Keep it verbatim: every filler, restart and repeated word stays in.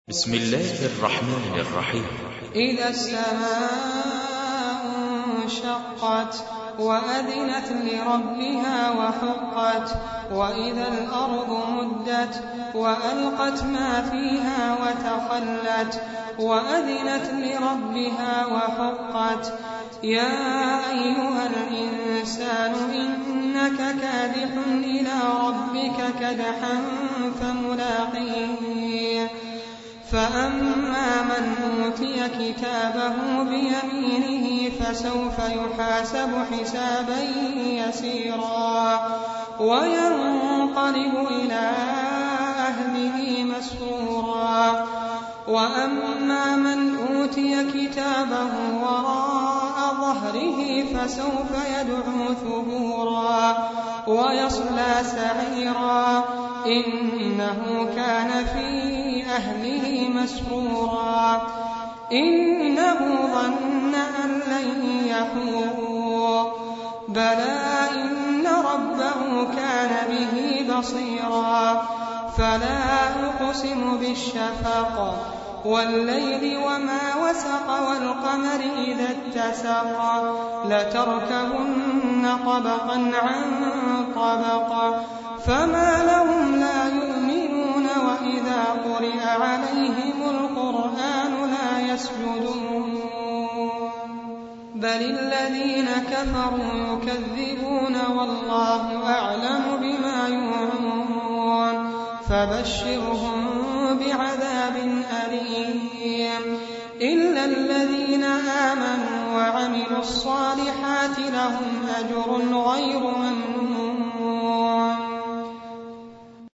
بسم الله الرحمن الرحيم. إذا السماء انشقت وأذنت لربها وحقت وإذا الأرض مدت وألقت ما فيها وتخلت وأذنت لربها وحقت يا أيها الإنسان إنك كادح إلى ربك كدحا فملاقيه فأما من أوتي كتابه بيمينه فسوف يحاسب حسابا يسيرا وينقلب إلى أهله مسرورا وأما من أوتي كتابه وراء ظهره فسوف يدعو ثبورا ويصلى سعيرا إنه كان في أهله مسرورا إنه ظن أن لن يحور بلى إن ربه كان به بصيرا فلا أقسم بالشفق والليل وما وسق والقمر إذا اتسق لتركبن طبقا عن طبق فما لهم لا يؤمنون وإذا قرئ عليهم القرآن لا يسجدون بل الذين كفروا يكذبون والله أعلم بما يوعون فبشرهم بعذاب أليم إلا الذين آمنوا وعملوا الصالحات لهم أجر غير ممنون